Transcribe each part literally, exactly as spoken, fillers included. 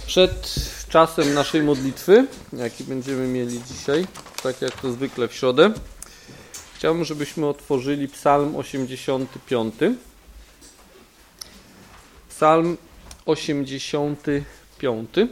Przed czasem naszej modlitwy, jaki będziemy mieli dzisiaj, tak jak to zwykle w środę, chciałbym, żebyśmy otworzyli Psalm osiemdziesiąty piąty. Psalm osiemdziesiąty piąty.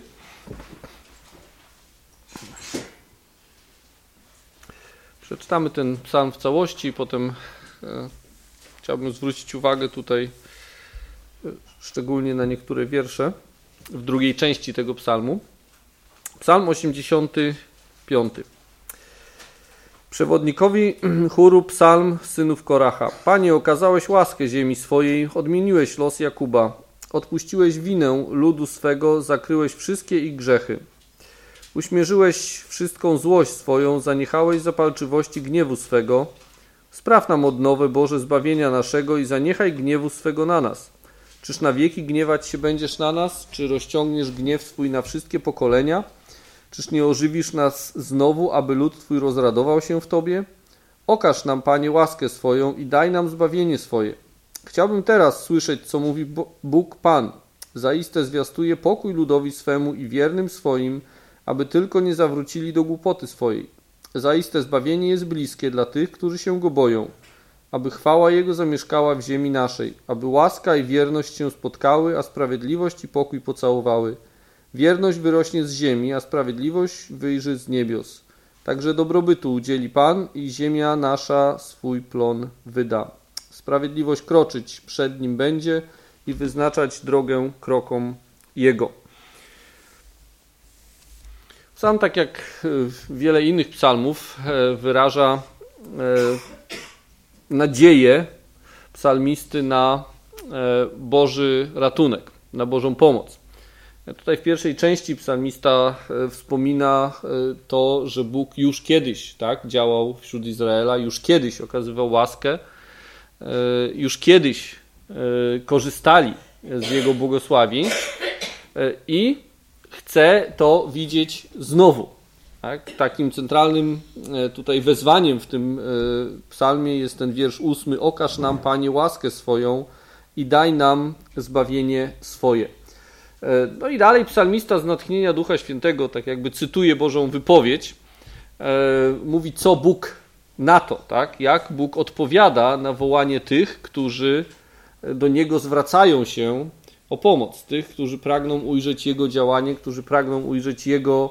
Przeczytamy ten psalm w całości i potem e, chciałbym zwrócić uwagę tutaj e, szczególnie na niektóre wiersze w drugiej części tego psalmu. Psalm osiemdziesiąty piąty. Przewodnikowi chóru psalm synów Koracha. Panie, okazałeś łaskę ziemi swojej, odmieniłeś los Jakuba, odpuściłeś winę ludu swego, zakryłeś wszystkie ich grzechy. Uśmierzyłeś wszystką złość swoją, zaniechałeś zapalczywości gniewu swego. Spraw nam odnowę, Boże, zbawienia naszego i zaniechaj gniewu swego na nas. Czyż na wieki gniewać się będziesz na nas? Czy rozciągniesz gniew swój na wszystkie pokolenia? Czyż nie ożywisz nas znowu, aby lud Twój rozradował się w Tobie? Okaż nam, Panie, łaskę swoją i daj nam zbawienie swoje. Chciałbym teraz słyszeć, co mówi Bóg Pan. Zaiste zwiastuje pokój ludowi swemu i wiernym swoim, aby tylko nie zawrócili do głupoty swojej. Zaiste zbawienie jest bliskie dla tych, którzy się Go boją, aby chwała Jego zamieszkała w ziemi naszej, aby łaska i wierność się spotkały, a sprawiedliwość i pokój pocałowały. Wierność wyrośnie z ziemi, a sprawiedliwość wyjrzy z niebios. Także dobrobytu udzieli Pan i ziemia nasza swój plon wyda. Sprawiedliwość kroczyć przed Nim będzie i wyznaczać drogę krokom Jego. Psalm, tak jak wiele innych psalmów, wyraża nadzieję psalmisty na Boży ratunek, na Bożą pomoc. Tutaj w pierwszej części psalmista wspomina to, że Bóg już kiedyś tak, działał wśród Izraela, już kiedyś okazywał łaskę, już kiedyś korzystali z Jego błogosławieństw i chce to widzieć znowu. Tak? Takim centralnym tutaj wezwaniem w tym psalmie jest ten wiersz ósmy. Okaż nam, Panie, łaskę swoją i daj nam zbawienie swoje. No i dalej psalmista z natchnienia Ducha Świętego, tak jakby cytuje Bożą wypowiedź, mówi, co Bóg na to, tak? Jak Bóg odpowiada na wołanie tych, którzy do Niego zwracają się o pomoc, tych, którzy pragną ujrzeć Jego działanie, którzy pragną ujrzeć Jego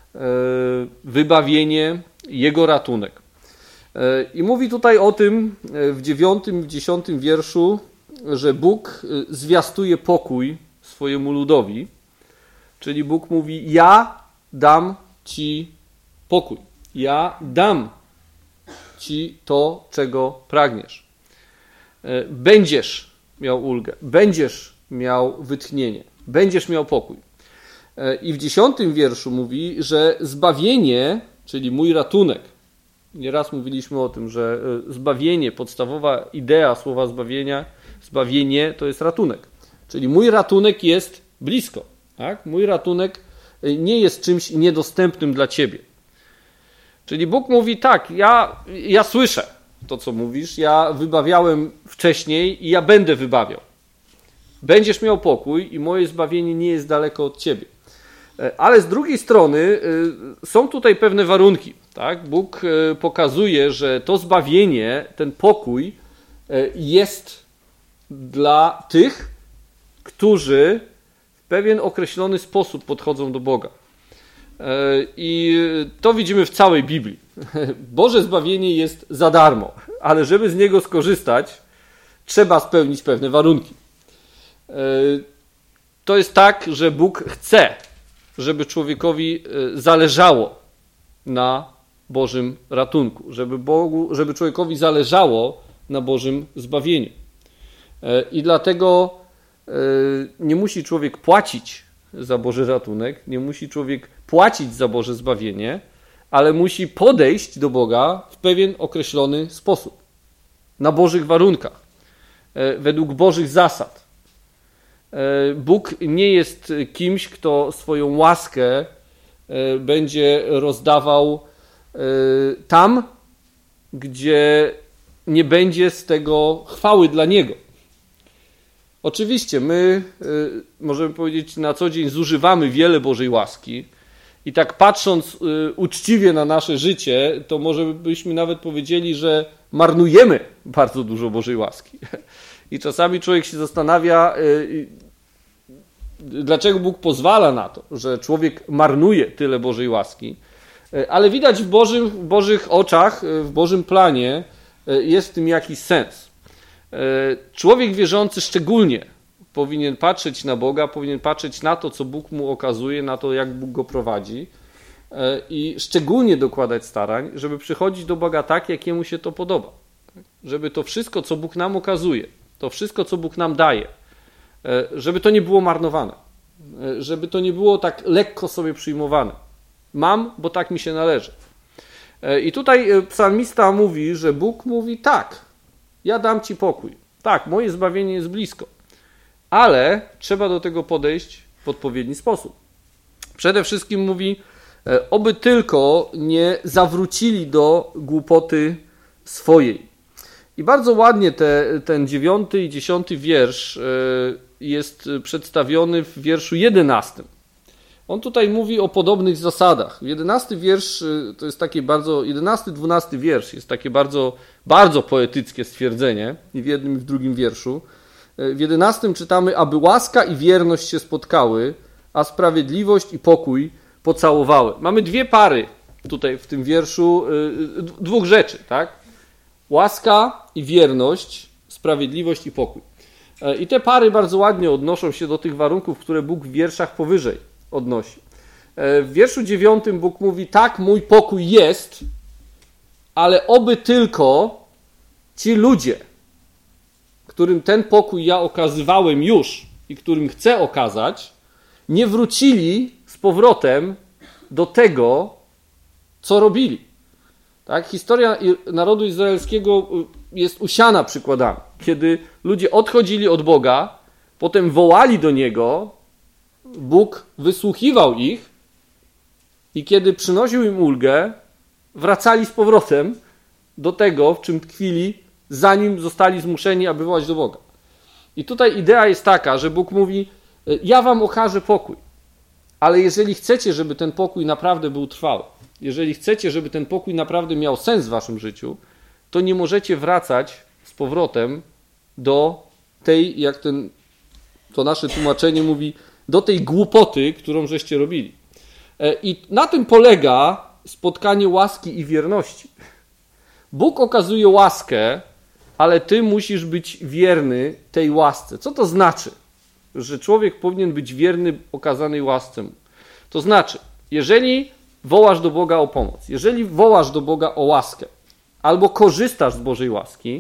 wybawienie, Jego ratunek. I mówi tutaj o tym w dziewiątym, w dziesiątym wierszu, że Bóg zwiastuje pokój swojemu ludowi, czyli Bóg mówi, ja dam Ci pokój, ja dam Ci to, czego pragniesz. Będziesz miał ulgę, będziesz miał wytchnienie, będziesz miał pokój. I w dziesiątym wierszu mówi, że zbawienie, czyli mój ratunek, nieraz mówiliśmy o tym, że zbawienie, podstawowa idea słowa zbawienia, zbawienie to jest ratunek. Czyli mój ratunek jest blisko. Tak? Mój ratunek nie jest czymś niedostępnym dla Ciebie. Czyli Bóg mówi tak, ja, ja słyszę to, co mówisz, ja wybawiałem wcześniej i ja będę wybawiał. Będziesz miał pokój i moje zbawienie nie jest daleko od Ciebie. Ale z drugiej strony są tutaj pewne warunki. Tak? Bóg pokazuje, że to zbawienie, ten pokój jest dla tych, którzy w pewien określony sposób podchodzą do Boga. I to widzimy w całej Biblii. Boże zbawienie jest za darmo, ale żeby z niego skorzystać, trzeba spełnić pewne warunki. To jest tak, że Bóg chce, żeby człowiekowi zależało na Bożym ratunku, żeby, Bogu, żeby człowiekowi zależało na Bożym zbawieniu. I dlatego nie musi człowiek płacić za Boży ratunek, nie musi człowiek płacić za Boże zbawienie, ale musi podejść do Boga w pewien określony sposób, na Bożych warunkach, według Bożych zasad. Bóg nie jest kimś, kto swoją łaskę będzie rozdawał tam, gdzie nie będzie z tego chwały dla Niego. Oczywiście my, możemy powiedzieć, na co dzień zużywamy wiele Bożej łaski i tak patrząc uczciwie na nasze życie, to może byśmy nawet powiedzieli, że marnujemy bardzo dużo Bożej łaski. I czasami człowiek się zastanawia, dlaczego Bóg pozwala na to, że człowiek marnuje tyle Bożej łaski. Ale widać w, Bożym, w Bożych oczach, w Bożym planie jest w tym jakiś sens. Człowiek wierzący szczególnie powinien patrzeć na Boga, powinien patrzeć na to, co Bóg mu okazuje, na to, jak Bóg go prowadzi i szczególnie dokładać starań, żeby przychodzić do Boga tak, jak Jemu się to podoba. Żeby to wszystko, co Bóg nam okazuje, to wszystko, co Bóg nam daje, żeby to nie było marnowane, żeby to nie było tak lekko sobie przyjmowane. Mam, bo tak mi się należy. I tutaj psalmista mówi, że Bóg mówi tak, ja dam ci pokój. Tak, moje zbawienie jest blisko. Ale trzeba do tego podejść w odpowiedni sposób. Przede wszystkim mówi, oby tylko nie zawrócili do głupoty swojej. I bardzo ładnie te, ten dziewiąty i dziesiąty wiersz jest przedstawiony w wierszu jedenastym. On tutaj mówi o podobnych zasadach. Jedenasty wiersz to jest takie bardzo, jedenasty, dwunasty wiersz jest takie bardzo, bardzo poetyckie stwierdzenie i w jednym i w drugim wierszu. W jedenastym czytamy, aby łaska i wierność się spotkały, a sprawiedliwość i pokój pocałowały. Mamy dwie pary tutaj w tym wierszu, dwóch rzeczy, tak? Łaska i wierność, sprawiedliwość i pokój. I te pary bardzo ładnie odnoszą się do tych warunków, które Bóg w wierszach powyżej odnosi. W wierszu dziewiątym Bóg mówi, tak, mój pokój jest, ale oby tylko ci ludzie, którym ten pokój ja okazywałem już i którym chcę okazać, nie wrócili z powrotem do tego, co robili. Tak? Historia narodu izraelskiego jest usiana przykładami. Kiedy ludzie odchodzili od Boga, potem wołali do Niego, Bóg wysłuchiwał ich i kiedy przynosił im ulgę, wracali z powrotem do tego, w czym tkwili, zanim zostali zmuszeni, aby wołać do Boga. I tutaj idea jest taka, że Bóg mówi, ja wam okażę pokój, ale jeżeli chcecie, żeby ten pokój naprawdę był trwały, jeżeli chcecie, żeby ten pokój naprawdę miał sens w waszym życiu, to nie możecie wracać z powrotem do tej, jak ten, to nasze tłumaczenie mówi, do tej głupoty, którą żeście robili. I na tym polega spotkanie łaski i wierności. Bóg okazuje łaskę, ale ty musisz być wierny tej łasce. Co to znaczy? Że człowiek powinien być wierny okazanej łasce. To znaczy, jeżeli wołasz do Boga o pomoc, jeżeli wołasz do Boga o łaskę, albo korzystasz z Bożej łaski,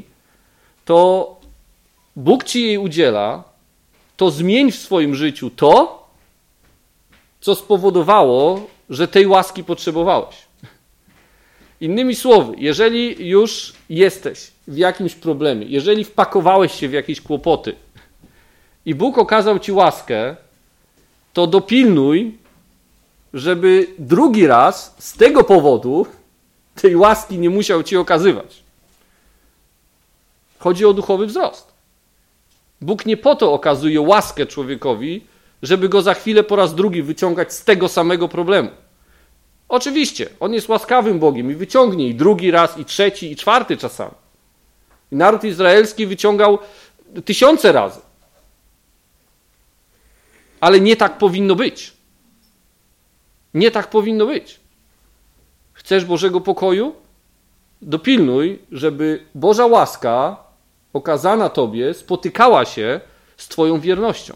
to Bóg ci jej udziela, to zmień w swoim życiu to, co spowodowało, że tej łaski potrzebowałeś. Innymi słowy, jeżeli już jesteś w jakimś problemie, jeżeli wpakowałeś się w jakieś kłopoty i Bóg okazał ci łaskę, to dopilnuj, żeby drugi raz z tego powodu tej łaski nie musiał ci okazywać. Chodzi o duchowy wzrost. Bóg nie po to okazuje łaskę człowiekowi, żeby go za chwilę po raz drugi wyciągać z tego samego problemu. Oczywiście, on jest łaskawym Bogiem i wyciągnie i drugi raz, i trzeci, i czwarty czasami. I naród izraelski wyciągał tysiące razy. Ale nie tak powinno być. Nie tak powinno być. Chcesz Bożego pokoju? Dopilnuj, żeby Boża łaska okazana tobie spotykała się z twoją wiernością.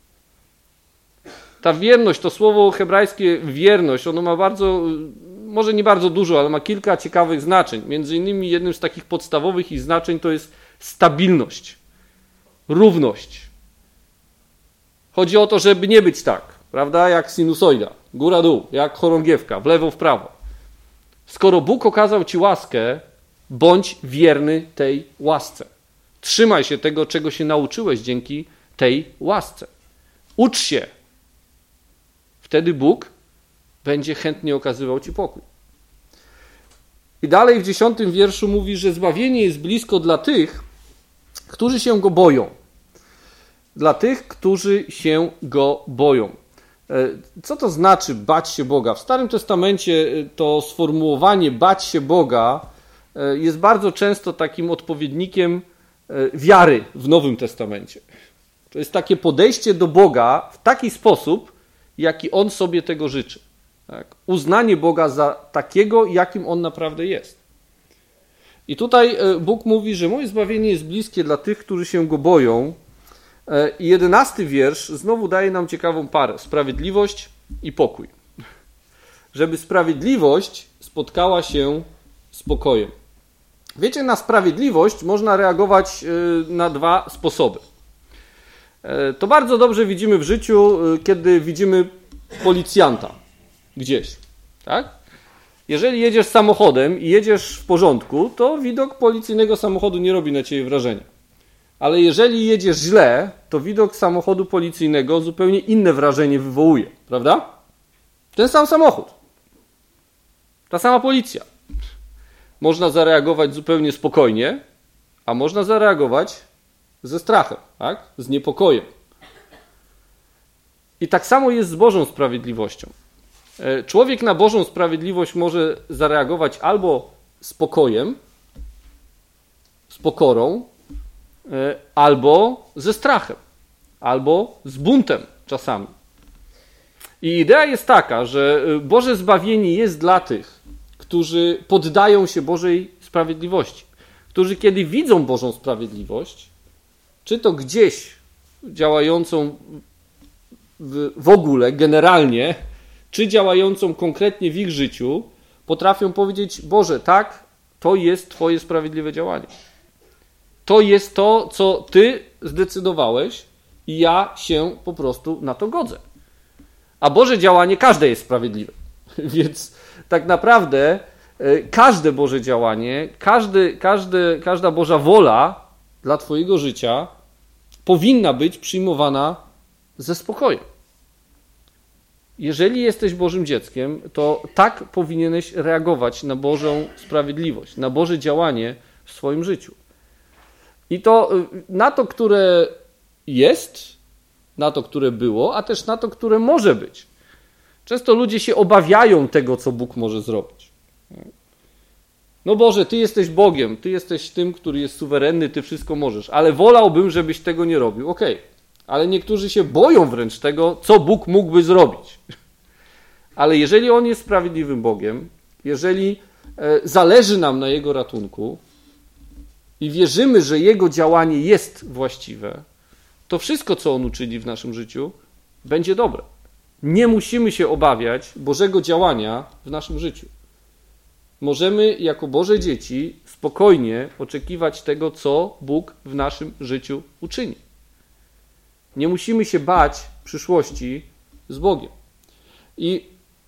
Ta wierność, to słowo hebrajskie wierność, ono ma bardzo, może nie bardzo dużo, ale ma kilka ciekawych znaczeń. Między innymi jednym z takich podstawowych ich znaczeń to jest stabilność, równość. Chodzi o to, żeby nie być tak, prawda, jak sinusoida, góra-dół, jak chorągiewka, w lewo, w prawo. Skoro Bóg okazał ci łaskę, bądź wierny tej łasce. Trzymaj się tego, czego się nauczyłeś dzięki tej łasce. Ucz się. Wtedy Bóg będzie chętnie okazywał ci pokój. I dalej w dziesiątym wierszu mówi, że zbawienie jest blisko dla tych, którzy się Go boją. dla tych, którzy się Go boją. Co to znaczy bać się Boga? W Starym Testamencie to sformułowanie bać się Boga jest bardzo często takim odpowiednikiem wiary w Nowym Testamencie. To jest takie podejście do Boga w taki sposób, jaki On sobie tego życzy. Tak? Uznanie Boga za takiego, jakim On naprawdę jest. I tutaj Bóg mówi, że moje zbawienie jest bliskie dla tych, którzy się Go boją. I jedenasty wiersz znowu daje nam ciekawą parę. Sprawiedliwość i pokój. Żeby sprawiedliwość spotkała się z pokojem. Wiecie, na sprawiedliwość można reagować na dwa sposoby. To bardzo dobrze widzimy w życiu, kiedy widzimy policjanta gdzieś. Tak? Jeżeli jedziesz samochodem i jedziesz w porządku, to widok policyjnego samochodu nie robi na ciebie wrażenia. Ale jeżeli jedziesz źle, to widok samochodu policyjnego zupełnie inne wrażenie wywołuje. Prawda? Ten sam samochód. Ta sama policja. Można zareagować zupełnie spokojnie, a można zareagować ze strachem, tak? Z niepokojem. I tak samo jest z Bożą sprawiedliwością. Człowiek na Bożą sprawiedliwość może zareagować albo spokojem, z pokorą, albo ze strachem, albo z buntem czasami. I idea jest taka, że Boże zbawienie jest dla tych, którzy poddają się Bożej sprawiedliwości, którzy kiedy widzą Bożą sprawiedliwość, czy to gdzieś działającą w, w ogóle, generalnie, czy działającą konkretnie w ich życiu, potrafią powiedzieć: Boże, tak, to jest Twoje sprawiedliwe działanie. To jest to, co Ty zdecydowałeś i ja się po prostu na to godzę. A Boże działanie każde jest sprawiedliwe. Więc tak naprawdę każde Boże działanie, każdy, każdy, każda Boża wola dla Twojego życia powinna być przyjmowana ze spokojem. Jeżeli jesteś Bożym dzieckiem, to tak powinieneś reagować na Bożą sprawiedliwość, na Boże działanie w swoim życiu. I to na to, które jest, na to, które było, a też na to, które może być. Często ludzie się obawiają tego, co Bóg może zrobić. No Boże, Ty jesteś Bogiem, Ty jesteś tym, który jest suwerenny, Ty wszystko możesz, ale wolałbym, żebyś tego nie robił. Okej, okay. Ale niektórzy się boją wręcz tego, co Bóg mógłby zrobić. Ale jeżeli On jest sprawiedliwym Bogiem, jeżeli zależy nam na Jego ratunku i wierzymy, że Jego działanie jest właściwe, to wszystko, co On uczyni w naszym życiu, będzie dobre. Nie musimy się obawiać Bożego działania w naszym życiu. Możemy jako Boże dzieci spokojnie oczekiwać tego, co Bóg w naszym życiu uczyni. Nie musimy się bać przyszłości z Bogiem. I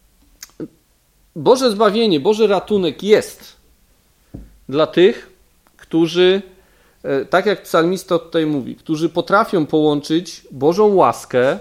Boże zbawienie, Boży ratunek jest dla tych, którzy, tak jak psalmista tutaj mówi, którzy potrafią połączyć Bożą łaskę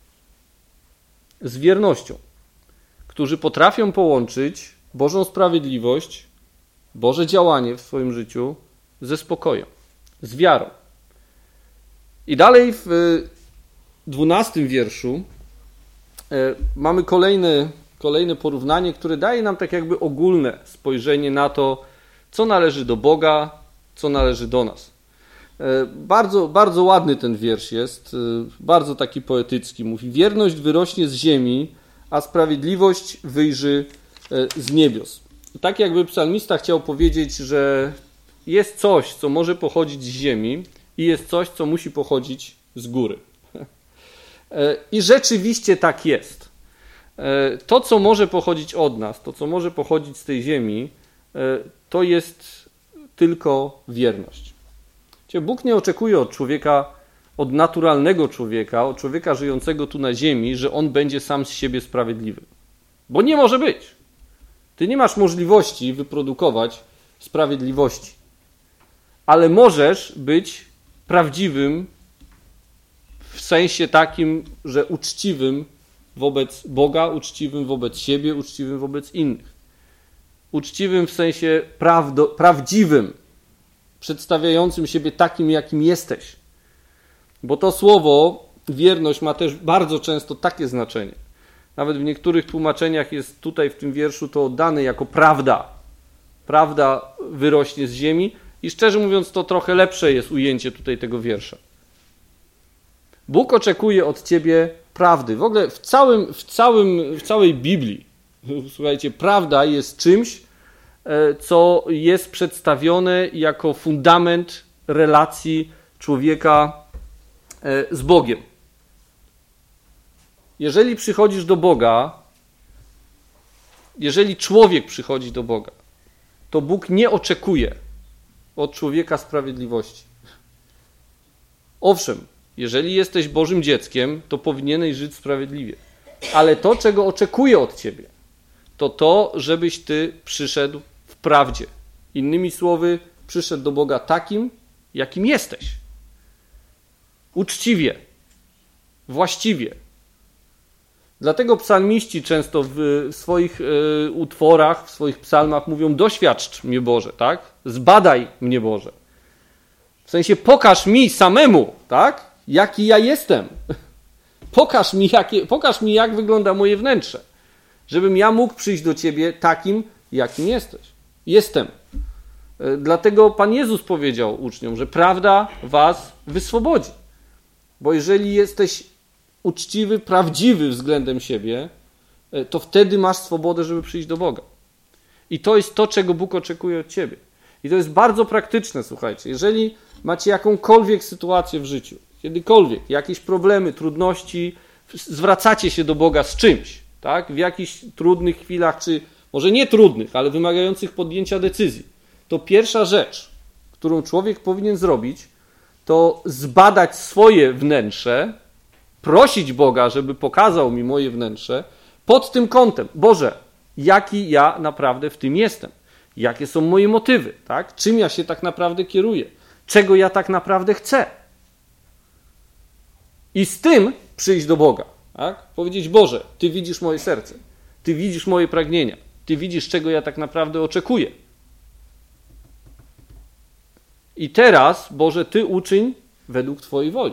z wiernością, którzy potrafią połączyć Bożą sprawiedliwość, Boże działanie w swoim życiu ze spokojem, z wiarą. I dalej w dwunastym wierszu mamy kolejne, kolejne porównanie, które daje nam tak jakby ogólne spojrzenie na to, co należy do Boga, co należy do nas. Bardzo, bardzo ładny ten wiersz jest, bardzo taki poetycki. Mówi: wierność wyrośnie z ziemi, a sprawiedliwość wyjrzy z niebios. Tak jakby psalmista chciał powiedzieć, że jest coś, co może pochodzić z ziemi i jest coś, co musi pochodzić z góry. I rzeczywiście tak jest. To, co może pochodzić od nas, to, co może pochodzić z tej ziemi, to jest tylko wierność. Bóg nie oczekuje od człowieka, od naturalnego człowieka, od człowieka żyjącego tu na ziemi, że on będzie sam z siebie sprawiedliwy. Bo nie może być. Ty nie masz możliwości wyprodukować sprawiedliwości. Ale możesz być prawdziwym w sensie takim, że uczciwym wobec Boga, uczciwym wobec siebie, uczciwym wobec innych. Uczciwym w sensie prawdo, prawdziwym, przedstawiającym siebie takim, jakim jesteś. Bo to słowo wierność ma też bardzo często takie znaczenie. Nawet w niektórych tłumaczeniach jest tutaj w tym wierszu to oddane jako prawda. Prawda wyrośnie z ziemi i szczerze mówiąc to trochę lepsze jest ujęcie tutaj tego wiersza. Bóg oczekuje od ciebie prawdy. W ogóle w, całym, w, całym, w całej Biblii, słuchajcie, prawda jest czymś, co jest przedstawione jako fundament relacji człowieka z Bogiem. Jeżeli przychodzisz do Boga, jeżeli człowiek przychodzi do Boga, to Bóg nie oczekuje od człowieka sprawiedliwości. Owszem, jeżeli jesteś Bożym dzieckiem, to powinieneś żyć sprawiedliwie. Ale to, czego oczekuje od ciebie, to to, żebyś ty przyszedł w prawdzie. Innymi słowy, przyszedł do Boga takim, jakim jesteś. Uczciwie, właściwie. Dlatego psalmiści często w swoich y, utworach, w swoich psalmach mówią: doświadcz mnie Boże, tak? Zbadaj mnie Boże. W sensie pokaż mi samemu, tak? Jaki ja jestem. Pokaż mi, jakie, pokaż mi, jak wygląda moje wnętrze. Żebym ja mógł przyjść do Ciebie takim, jakim jesteś. Jestem. Dlatego Pan Jezus powiedział uczniom, że prawda was wyswobodzi. Bo jeżeli jesteś uczciwy, prawdziwy względem siebie, to wtedy masz swobodę, żeby przyjść do Boga. I to jest to, czego Bóg oczekuje od ciebie. I to jest bardzo praktyczne, słuchajcie. Jeżeli macie jakąkolwiek sytuację w życiu, kiedykolwiek, jakieś problemy, trudności, zwracacie się do Boga z czymś, tak? W jakichś trudnych chwilach, czy może nie trudnych, ale wymagających podjęcia decyzji, to pierwsza rzecz, którą człowiek powinien zrobić, to zbadać swoje wnętrze, prosić Boga, żeby pokazał mi moje wnętrze pod tym kątem. Boże, jaki ja naprawdę w tym jestem? Jakie są moje motywy? Tak? Czym ja się tak naprawdę kieruję? Czego ja tak naprawdę chcę? I z tym przyjść do Boga. Tak? Powiedzieć: Boże, Ty widzisz moje serce. Ty widzisz moje pragnienia. Ty widzisz, czego ja tak naprawdę oczekuję. I teraz, Boże, Ty uczyń według Twojej woli.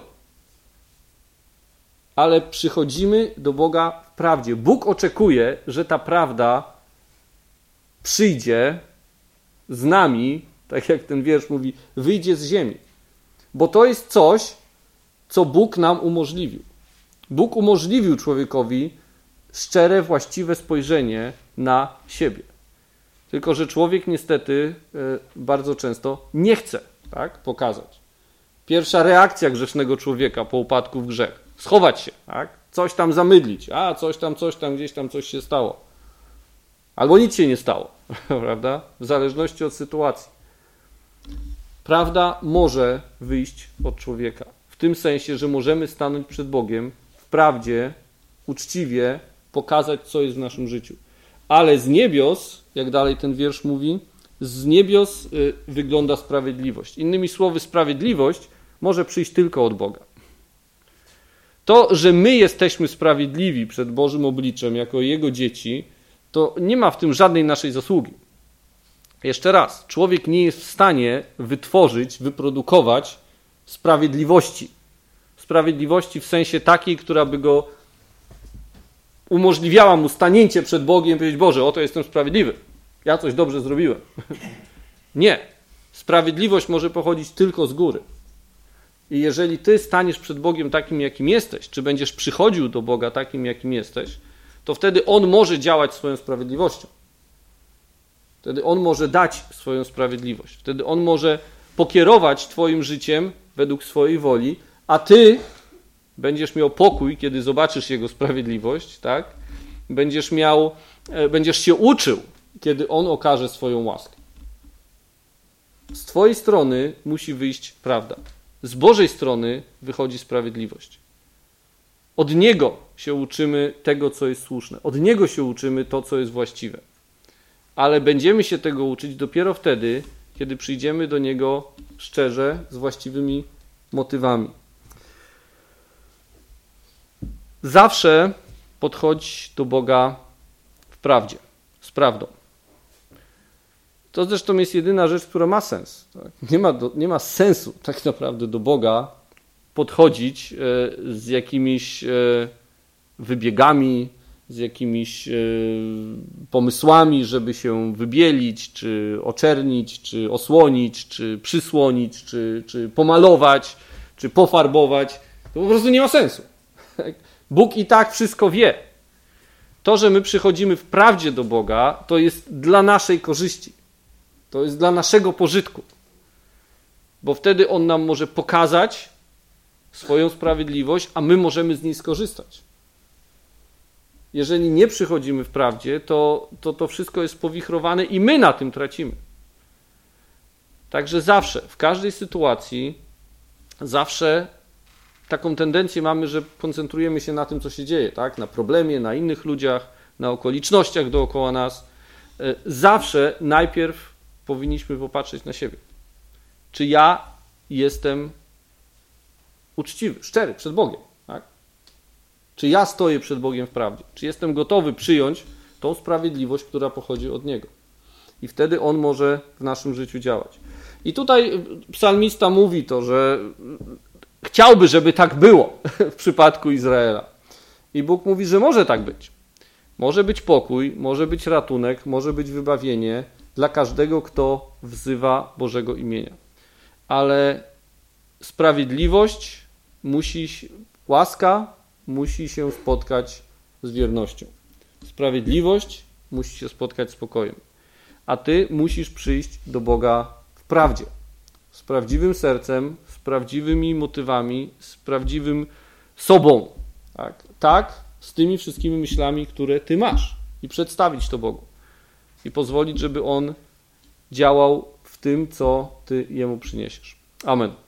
Ale przychodzimy do Boga w prawdzie. Bóg oczekuje, że ta prawda przyjdzie z nami, tak jak ten wiersz mówi, wyjdzie z ziemi. Bo to jest coś, co Bóg nam umożliwił. Bóg umożliwił człowiekowi szczere, właściwe spojrzenie na siebie. Tylko że człowiek niestety bardzo często nie chce, tak, pokazać. Pierwsza reakcja grzesznego człowieka po upadku w grzech: schować się, tak? Coś tam zamydlić, a coś tam, coś tam, gdzieś tam coś się stało. Albo nic się nie stało, prawda? W zależności od sytuacji. Prawda może wyjść od człowieka. W tym sensie, że możemy stanąć przed Bogiem w prawdzie, uczciwie pokazać, co jest w naszym życiu. Ale z niebios, jak dalej ten wiersz mówi, z niebios y, wygląda sprawiedliwość. Innymi słowy, sprawiedliwość może przyjść tylko od Boga. To, że my jesteśmy sprawiedliwi przed Bożym obliczem jako Jego dzieci, to nie ma w tym żadnej naszej zasługi. Jeszcze raz, człowiek nie jest w stanie wytworzyć, wyprodukować sprawiedliwości. Sprawiedliwości w sensie takiej, która by go umożliwiała mu stanięcie przed Bogiem i powiedzieć: Boże, oto jestem sprawiedliwy. Ja coś dobrze zrobiłem. Nie. Sprawiedliwość może pochodzić tylko z góry. I jeżeli ty staniesz przed Bogiem takim, jakim jesteś, czy będziesz przychodził do Boga takim, jakim jesteś, to wtedy On może działać swoją sprawiedliwością. Wtedy On może dać swoją sprawiedliwość. Wtedy On może pokierować twoim życiem według swojej woli, a ty będziesz miał pokój, kiedy zobaczysz Jego sprawiedliwość, tak? Będziesz miał, będziesz się uczył, kiedy On okaże swoją łaskę. Z twojej strony musi wyjść prawda. Z Bożej strony wychodzi sprawiedliwość. Od Niego się uczymy tego, co jest słuszne. Od Niego się uczymy to, co jest właściwe. Ale będziemy się tego uczyć dopiero wtedy, kiedy przyjdziemy do Niego szczerze, z właściwymi motywami. Zawsze podchodź do Boga w prawdzie, z prawdą. To zresztą jest jedyna rzecz, która ma sens. Tak? Nie ma, do, nie ma sensu tak naprawdę do Boga podchodzić z jakimiś wybiegami, z jakimiś pomysłami, żeby się wybielić, czy oczernić, czy osłonić, czy przysłonić, czy, czy pomalować, czy pofarbować. To po prostu nie ma sensu. Bóg i tak wszystko wie. To, że my przychodzimy w prawdzie do Boga, to jest dla naszej korzyści. To jest dla naszego pożytku. Bo wtedy On nam może pokazać swoją sprawiedliwość, a my możemy z niej skorzystać. Jeżeli nie przychodzimy w prawdzie, to to, to wszystko jest powichrowane i my na tym tracimy. Także zawsze, w każdej sytuacji, zawsze taką tendencję mamy, że koncentrujemy się na tym, co się dzieje, tak? Na problemie, na innych ludziach, na okolicznościach dookoła nas. Zawsze najpierw powinniśmy popatrzeć na siebie. Czy ja jestem uczciwy, szczery przed Bogiem? Tak? Czy ja stoję przed Bogiem w prawdzie? Czy jestem gotowy przyjąć tą sprawiedliwość, która pochodzi od Niego? I wtedy On może w naszym życiu działać. I tutaj psalmista mówi to, że chciałby, żeby tak było w przypadku Izraela. I Bóg mówi, że może tak być. Może być pokój, może być ratunek, może być wybawienie dla każdego, kto wzywa Bożego imienia. Ale sprawiedliwość musi, łaska musi się spotkać z wiernością. Sprawiedliwość musi się spotkać z pokojem. A ty musisz przyjść do Boga w prawdzie. Z prawdziwym sercem, z prawdziwymi motywami, z prawdziwym sobą. Tak, tak, z tymi wszystkimi myślami, które ty masz. I przedstawić to Bogu. I pozwolić, żeby On działał w tym, co ty Jemu przyniesiesz. Amen.